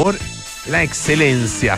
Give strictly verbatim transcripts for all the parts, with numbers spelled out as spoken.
por la excelencia.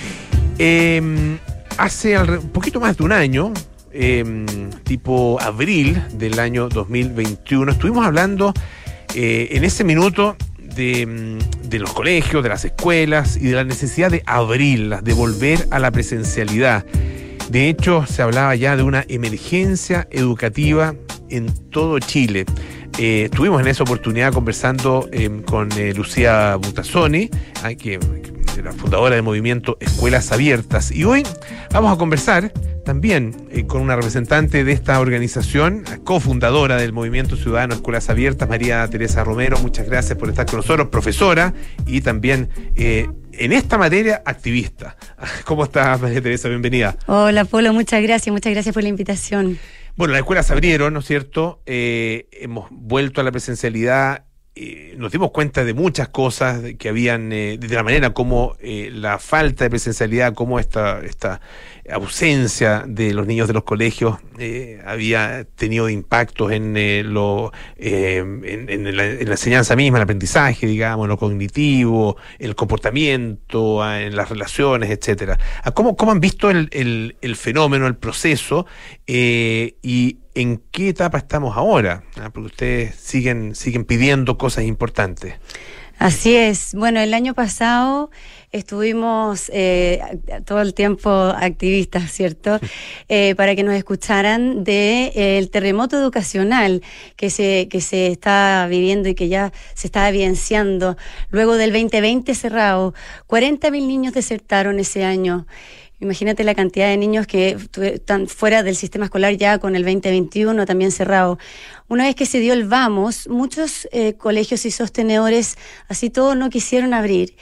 Eh, hace un poquito más de un año, eh, tipo abril del año dos mil veintiuno, estuvimos hablando eh, en ese minuto de, de los colegios, de las escuelas y de la necesidad de abrirlas, de volver a la presencialidad. De hecho, se hablaba ya de una emergencia educativa en todo Chile. Eh, estuvimos en esa oportunidad conversando eh, con eh, Lucía Butazzoni, eh, que, que la fundadora del movimiento Escuelas Abiertas. Y hoy vamos a conversar también eh, con una representante de esta organización, cofundadora del Movimiento Ciudadano Escuelas Abiertas, María Teresa Romero. Muchas gracias por estar con nosotros, profesora y también eh, en esta materia activista. ¿Cómo estás, María Teresa? Bienvenida. Hola, Polo, muchas gracias, muchas gracias por la invitación. Bueno, las escuelas se abrieron, ¿no es cierto? Eh, hemos vuelto a la presencialidad. Eh, nos dimos cuenta de muchas cosas que habían, eh, de la manera como eh, la falta de presencialidad, como esta, esta ausencia de los niños de los colegios eh, había tenido impactos en, eh, lo, eh, en, en, la, en la enseñanza misma, el aprendizaje, digamos, en lo cognitivo, el comportamiento, en las relaciones, etcétera. ¿Cómo, cómo han visto el, el, el fenómeno, el proceso eh, y en qué etapa estamos ahora? ¿Ah? Porque ustedes siguen, siguen pidiendo cosas importantes. Así es. Bueno, el año pasado estuvimos eh, todo el tiempo activistas, ¿cierto? Eh, para que nos escucharan de eh, el terremoto educacional que se que se está viviendo y que ya se está evidenciando. Luego del veinte veinte cerrado, cuarenta mil niños desertaron ese año. Imagínate la cantidad de niños que están fuera del sistema escolar ya con el veinte veintiuno también cerrado. Una vez que se dio el vamos, muchos eh, colegios y sostenedores, así todos no quisieron abrir.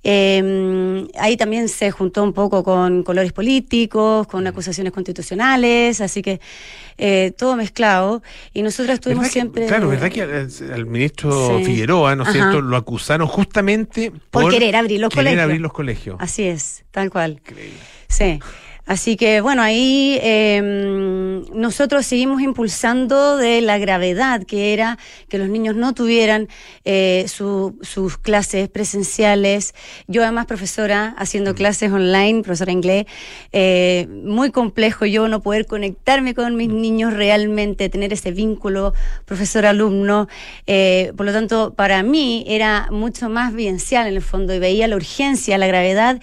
Eh, ahí también se juntó un poco con colores políticos, con acusaciones constitucionales, así que eh, todo mezclado. Y nosotros estuvimos siempre... Que, claro, ¿verdad que al, al ministro sí. Figueroa, ¿no es cierto?, lo acusaron justamente por, por querer abrir los querer colegios. abrir los colegios. Así es, tal cual. Increíble. Sí. Así que, bueno, ahí eh, nosotros seguimos impulsando de la gravedad que era que los niños no tuvieran eh, su, sus clases presenciales. Yo, además, profesora, haciendo clases online, profesora de inglés, eh, muy complejo yo no poder conectarme con mis niños realmente, tener ese vínculo profesor-alumno. Eh, por lo tanto, para mí era mucho más vivencial en el fondo y veía la urgencia, la gravedad,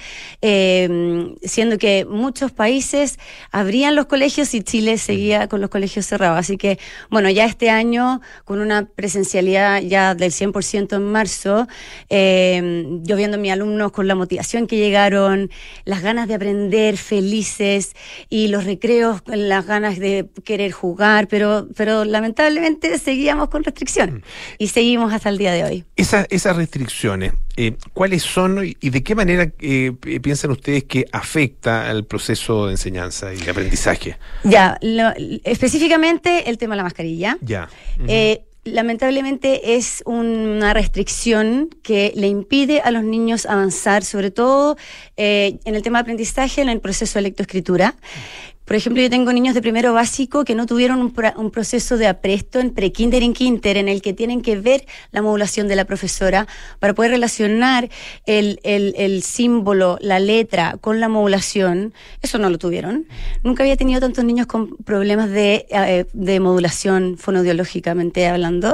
eh, siendo que muchos países abrían los colegios y Chile seguía con los colegios cerrados. Así que, bueno, ya este año, con una presencialidad ya del cien por ciento en marzo, eh, yo viendo a mis alumnos con la motivación que llegaron, las ganas de aprender, felices, y los recreos con las ganas de querer jugar, pero, pero lamentablemente seguíamos con restricciones y seguimos hasta el día de hoy. Esa, esas restricciones, eh, ¿cuáles son y de qué manera eh, piensan ustedes que afecta al proceso de enseñanza y de aprendizaje? Ya, lo, específicamente el tema de la mascarilla. Ya. Uh-huh. Eh, lamentablemente es una restricción que le impide a los niños avanzar, sobre todo eh, en el tema de aprendizaje, en el proceso de lectoescritura. Por ejemplo, yo tengo niños de primero básico que no tuvieron un, pro, un proceso de apresto en pre-kinder y en kinder, en el que tienen que ver la modulación de la profesora para poder relacionar el, el, el símbolo, la letra con la modulación. Eso no lo tuvieron. Nunca había tenido tantos niños con problemas de, eh, de modulación fonoaudiológicamente hablando.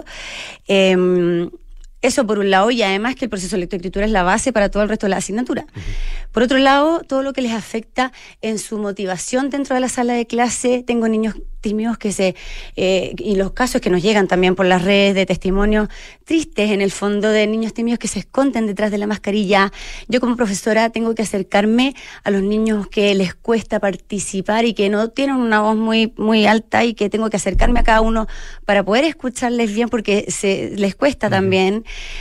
Eh, Eso por un lado, y además que el proceso de lectoescritura es la base para todo el resto de la asignatura. Uh-huh. Por otro lado, todo lo que les afecta en su motivación dentro de la sala de clase. Tengo niños tímidos que se... Eh, y los casos que nos llegan también por las redes de testimonios tristes, en el fondo, de niños tímidos que se esconden detrás de la mascarilla. Yo como profesora tengo que acercarme a los niños que les cuesta participar y que no tienen una voz muy, muy alta, y que tengo que acercarme a cada uno para poder escucharles bien, porque se les cuesta uh-huh. también.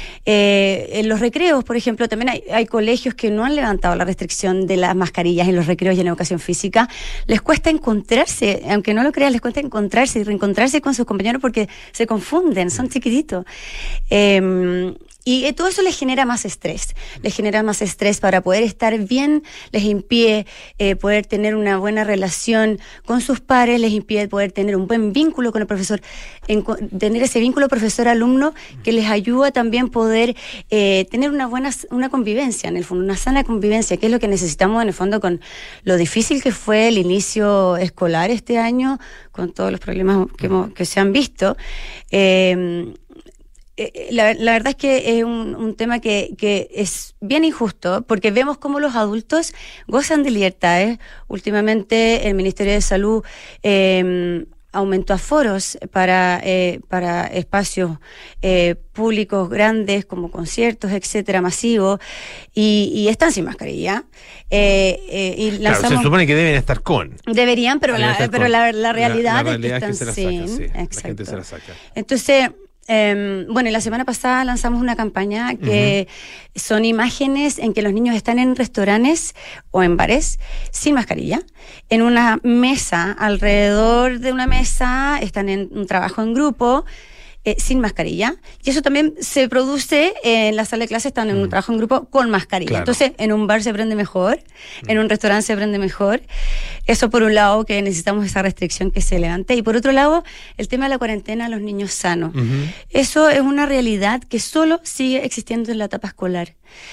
Eh, en los recreos, por ejemplo, también hay, hay colegios que no han levantado la restricción de las mascarillas en los recreos y en educación física. Les cuesta encontrarse, aunque no lo crean, les cuesta encontrarse y reencontrarse con sus compañeros porque se confunden, son chiquititos. Eh, Y todo eso les genera más estrés, les genera más estrés para poder estar bien, les impide eh, poder tener una buena relación con sus pares, les impide poder tener un buen vínculo con el profesor, en, tener ese vínculo profesor-alumno que les ayuda también poder eh, tener una buena una convivencia, en el fondo, una sana convivencia, que es lo que necesitamos en el fondo con lo difícil que fue el inicio escolar este año, con todos los problemas que, hemos, que se han visto. Eh, La, la verdad es que es un, un tema que, que es bien injusto, porque vemos cómo los adultos gozan de libertades. Últimamente el Ministerio de Salud eh, aumentó aforos para, eh, para espacios eh, públicos grandes como conciertos, etcétera, masivos, y, y están sin mascarilla. Eh, eh, y lanzamos, claro, se supone que deben estar con. Deberían, pero, la, pero la, la realidad, la, la realidad es que están es que se la sin. saca, sí, Exacto. la gente se la saca. Entonces, Eh, bueno, la semana pasada lanzamos una campaña que uh-huh. son imágenes en que los niños están en restaurantes o en bares sin mascarilla, en una mesa, alrededor de una mesa, están en un trabajo en grupo, Eh, sin mascarilla, y eso también se produce en la sala de clase, están en mm. un trabajo en grupo con mascarilla. Claro. Entonces, en un bar se prende mejor, mm. en un restaurante se prende mejor. Eso por un lado, que necesitamos esa restricción que se levante, y por otro lado, el tema de la cuarentena a los niños sanos. Mm-hmm. Eso es una realidad que solo sigue existiendo en la etapa escolar.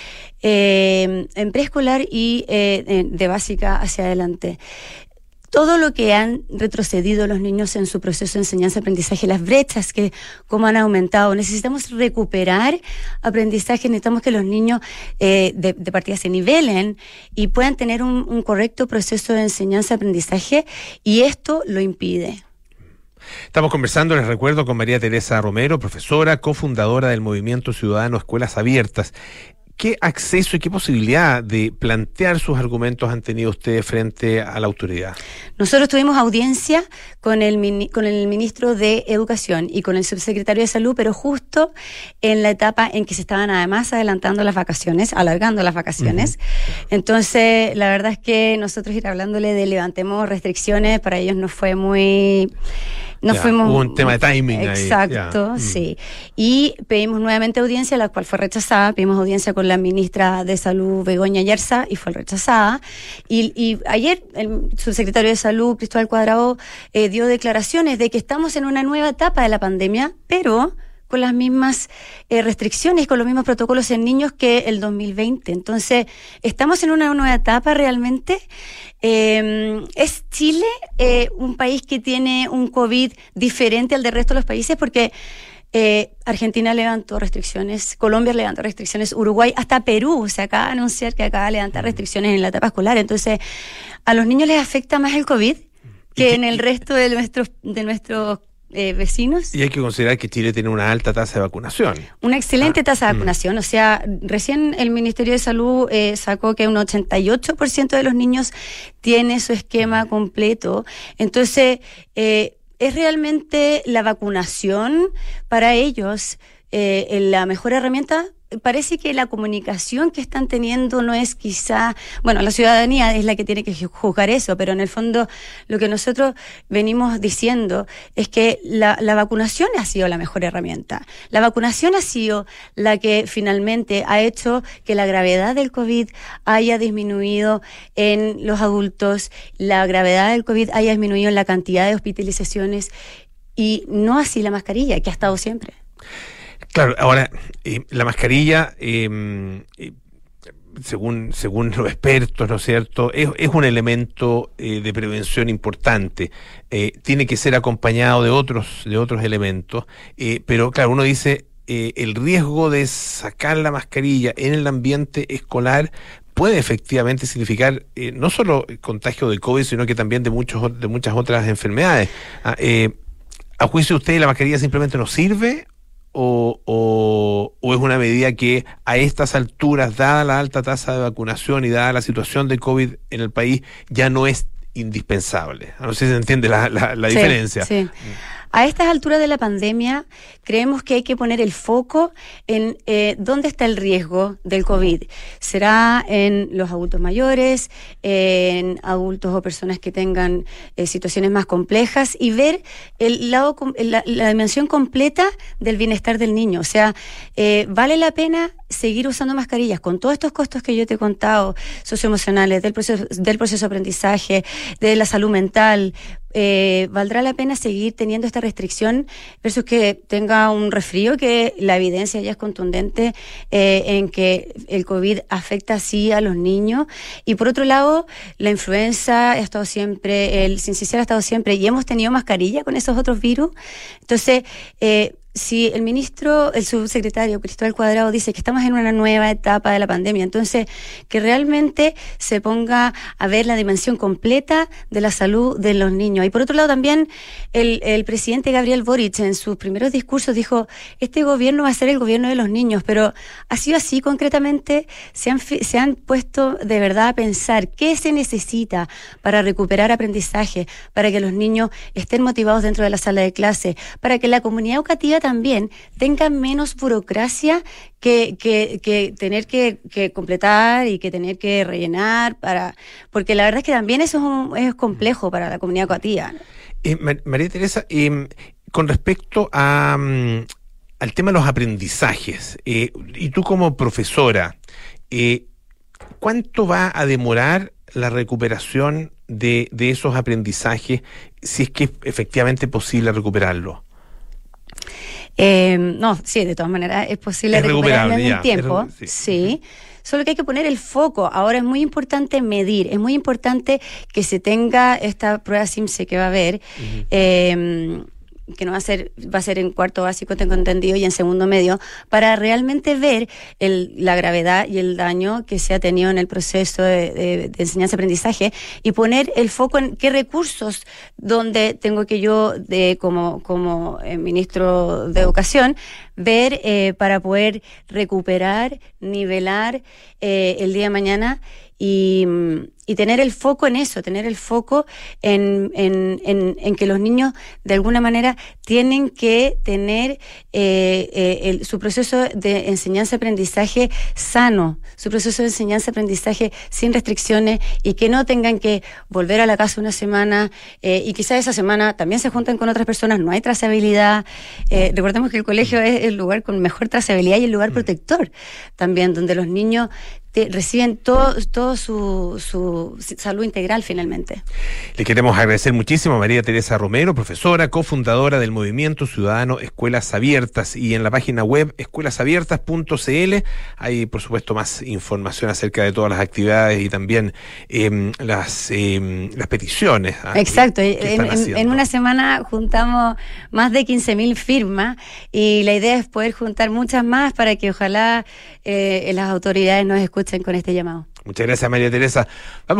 Eh, en preescolar y eh, de básica hacia adelante. Todo lo que han retrocedido los niños en su proceso de enseñanza-aprendizaje, las brechas que como han aumentado, necesitamos recuperar aprendizaje, necesitamos que los niños eh, de, de partida se nivelen y puedan tener un, un correcto proceso de enseñanza-aprendizaje, y esto lo impide. Estamos conversando, les recuerdo, con María Teresa Romero, profesora, cofundadora del Movimiento Ciudadano Escuelas Abiertas. ¿Qué acceso y qué posibilidad de plantear sus argumentos han tenido ustedes frente a la autoridad? Nosotros tuvimos audiencia con el, con el ministro de Educación y con el subsecretario de Salud, pero justo en la etapa en que se estaban además adelantando las vacaciones, alargando las vacaciones. Uh-huh. Entonces, la verdad es que nosotros ir hablándole de levantemos restricciones, para ellos no fue muy... Nos ya, fuimos, hubo un tema de timing exacto, ahí. sí. Y pedimos nuevamente audiencia, la cual fue rechazada. Pedimos audiencia con la ministra de Salud, Begoña Ayerza, y fue rechazada. Y, y ayer el subsecretario de Salud, Cristóbal Cuadrado, eh, dio declaraciones de que estamos en una nueva etapa de la pandemia, pero con las mismas eh, restricciones, con los mismos protocolos en niños que el dos mil veinte. Entonces, estamos en una nueva etapa realmente. Eh, ¿Es Chile eh, un país que tiene un COVID diferente al del resto de los países? Porque eh, Argentina levantó restricciones, Colombia levantó restricciones, Uruguay, hasta Perú se acaba de anunciar que acaba de levantar restricciones en la etapa escolar. Entonces, ¿a los niños les afecta más el COVID que en el resto de nuestros de nuestros Eh, vecinos? Y hay que considerar que Chile tiene una alta tasa de vacunación. Una excelente ah, tasa de vacunación. Mm. O sea, recién el Ministerio de Salud eh, sacó que un ochenta y ocho por ciento de los niños tiene su esquema completo. Entonces, eh, es realmente la vacunación para ellos eh, la mejor herramienta. Parece que la comunicación que están teniendo no es quizá, bueno, la ciudadanía es la que tiene que juzgar eso, pero en el fondo lo que nosotros venimos diciendo es que la, la vacunación ha sido la mejor herramienta. La vacunación ha sido la que finalmente ha hecho que la gravedad del COVID haya disminuido en los adultos, la gravedad del COVID haya disminuido en la cantidad de hospitalizaciones, y no así la mascarilla, que ha estado siempre. Claro, ahora, eh, la mascarilla, eh, eh, según según los expertos, ¿no es cierto?, es, es un elemento eh, de prevención importante. Eh, tiene que ser acompañado de otros de otros elementos, eh, pero claro, uno dice, eh, el riesgo de sacar la mascarilla en el ambiente escolar puede efectivamente significar eh, no solo el contagio de COVID, sino que también de muchos de muchas otras enfermedades. Ah, eh, ¿a juicio de usted la mascarilla simplemente no sirve? O, o, ¿O es una medida que a estas alturas, dada la alta tasa de vacunación y dada la situación de COVID en el país, ya no es indispensable? No sé si se entiende la, la, la sí, diferencia. Sí. A estas alturas de la pandemia, creemos que hay que poner el foco en eh, dónde está el riesgo del COVID. ¿Será en los adultos mayores, en adultos o personas que tengan eh, situaciones más complejas? Y ver el lado, la, la dimensión completa del bienestar del niño. O sea, eh, vale la pena seguir usando mascarillas con todos estos costos que yo te he contado, socioemocionales, del proceso, del proceso de aprendizaje, de la salud mental. Eh, ¿Valdrá la pena seguir teniendo esta restricción versus que tenga un resfrío, que la evidencia ya es contundente eh, en que el COVID afecta así a los niños? Y por otro lado, la influenza ha estado siempre, el sincicial ha estado siempre, y hemos tenido mascarilla con esos otros virus. Entonces, eh, si el ministro, el subsecretario Cristóbal Cuadrado dice que estamos en una nueva etapa de la pandemia, entonces que realmente se ponga a ver la dimensión completa de la salud de los niños. Y por otro lado también el, el presidente Gabriel Boric en sus primeros discursos dijo, este gobierno va a ser el gobierno de los niños, pero ha sido así concretamente. Se han, se han puesto de verdad a pensar qué se necesita para recuperar aprendizaje, para que los niños estén motivados dentro de la sala de clase, para que la comunidad educativa también tenga menos burocracia que, que, que tener que, que completar y que tener que rellenar, para porque la verdad es que también eso es, un, es complejo para la comunidad educativa. Eh, María Teresa, eh, con respecto a, um, al tema de los aprendizajes, eh, y tú como profesora, eh, ¿cuánto va a demorar la recuperación de, de esos aprendizajes, si es que es efectivamente posible recuperarlo? Eh, no, sí, de todas maneras es posible es recuperarlo en ya, el tiempo, es, sí. sí. Solo que hay que poner el foco. Ahora es muy importante medir, es muy importante que se tenga esta prueba SIMSE que va a haber, uh-huh. eh, que no va a ser, va a ser en cuarto básico, tengo entendido, y en segundo medio, para realmente ver el, la gravedad y el daño que se ha tenido en el proceso de, de, de enseñanza-aprendizaje, y poner el foco en qué recursos, donde tengo que yo, de, como, como eh, ministro de Educación, ver eh, para poder recuperar, nivelar eh, el día de mañana, y, y tener el foco en eso, tener el foco en, en, en, en que los niños de alguna manera tienen que tener eh, eh, el, su proceso de enseñanza-aprendizaje sano, su proceso de enseñanza-aprendizaje sin restricciones, y que no tengan que volver a la casa una semana eh, y quizás esa semana también se juntan con otras personas, no hay trazabilidad. Eh, recordemos que el colegio es el lugar con mejor trazabilidad y el lugar protector también, donde los niños Te, reciben todo, todo su, su salud integral finalmente. Le queremos agradecer muchísimo a María Teresa Romero, profesora, cofundadora del Movimiento Ciudadano Escuelas Abiertas, y en la página web escuelas abiertas punto c l hay por supuesto más información acerca de todas las actividades y también eh, las, eh, las peticiones. ¿Ah? Exacto, que, que en, en, en una semana juntamos más de quince mil firmas, y la idea es poder juntar muchas más para que ojalá eh, las autoridades nos escuchen con este llamado. Muchas gracias, María Teresa. Vamos